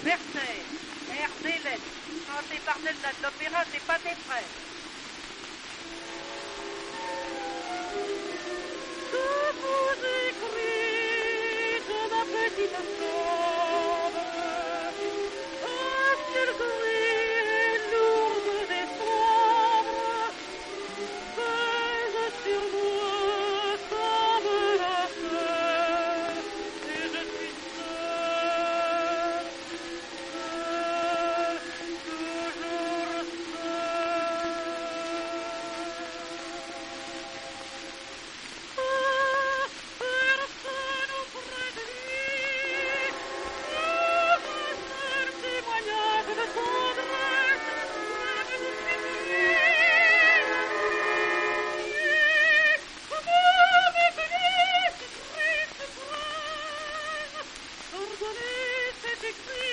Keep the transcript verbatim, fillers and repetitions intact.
Berset, air d'Hélène, chanté par Delta de l'opéra, c'est pas des frères. Que vous écrite ma petite chambre, un ciel gris, lourd et sombre, pèse sur moi comme la peur, et je suis seul, seul, toujours seul. Ah, personne auprès de lui, aucun seul témoignage de tendresse, même de suffit. Comment m'étonner cette triste phrase, pardonnez cet écrit